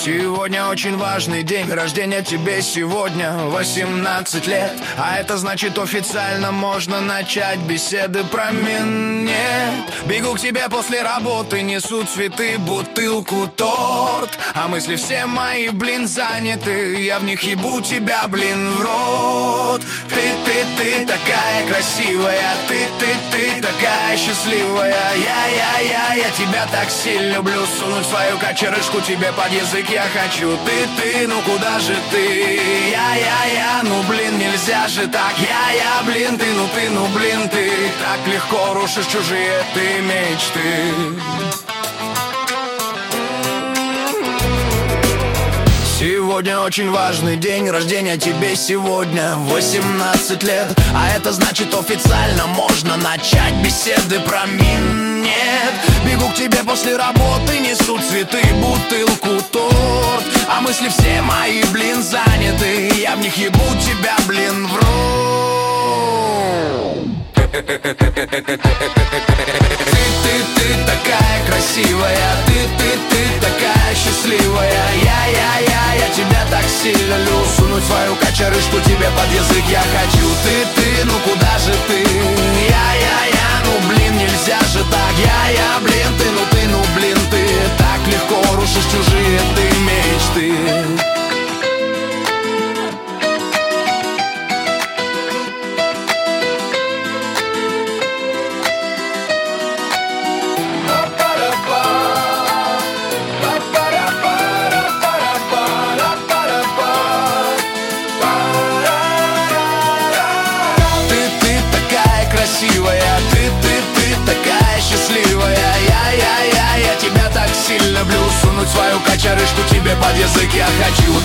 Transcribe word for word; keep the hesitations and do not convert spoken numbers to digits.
Сегодня очень важный день рождения тебе сегодня восемнадцать лет. А это значит, официально можно начать беседы про минет. Бегу к тебе после работы, несу цветы, бутылку, торт. А мысли все мои, блин, заняты. Я в них ебу тебя, блин, в рот. Ты, ты, ты такая красивая. Ты, ты, ты такая счастливая. Я, я, я, я тебя так сильно люблю. Сунуть свою кочерышку тебе под язык я хочу. Ты, ты, ну куда же ты? Я, я, я, ну блин, нельзя же так. Я, я, блин, ты, ну ты, ну блин, ты. Так легко рушишь чужие ты мечты. Сегодня очень важный день рождения тебе сегодня восемнадцать лет. А это значит, официально можно начать беседы про минет. Бегу к тебе после работы, несу цветы, бутылку, торт. А мысли все мои, блин, заняты. Я в них ебу тебя, блин, в рот. Ты, ты, ты такая красивая. Ты, ты, ты такая счастливая. Я, я, я, я тебя так сильно люблю. Сунуть свою кочерышку тебе под язык я хочу. Ты, ты, ну куда же ты? Я, я, я, ну блин, нельзя же так. Я, я, блин, ты, ну ты, ну блин, ты. Так легко рушишь чужие ты мечты. Ты, ты, ты такая счастливая. Я, я, я, я тебя так сильно люблю. Сунуть свою кочерышку тебе под язык я хочу.